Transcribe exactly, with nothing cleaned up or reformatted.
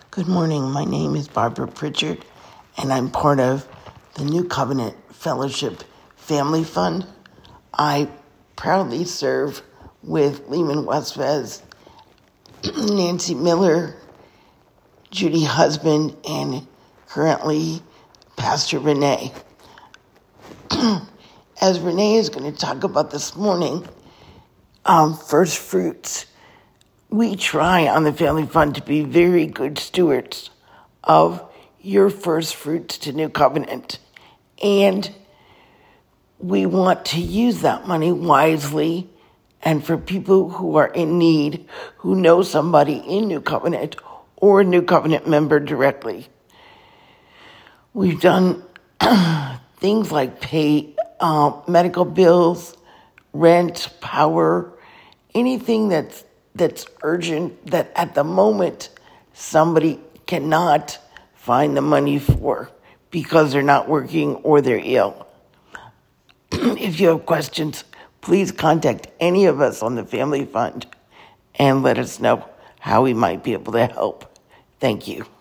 Good morning. My name is Barbara Pritchard, and I'm part of the New Covenant Fellowship Family Fund. I proudly serve with Lehman Westfez, Nancy Miller, Judy Husband, and currently Pastor Renee. As Renee is going to talk about this morning, um, first fruits. We try on the Family Fund to be very good stewards of your first fruits to New Covenant. And we want to use that money wisely and for people who are in need, who know somebody in New Covenant or a New Covenant member directly. We've done things like pay uh, medical bills, rent, power, anything that's that's urgent, that at the moment somebody cannot find the money for because they're not working or they're ill. If you have questions, please contact any of us on the Family Fund and let us know how we might be able to help. Thank you.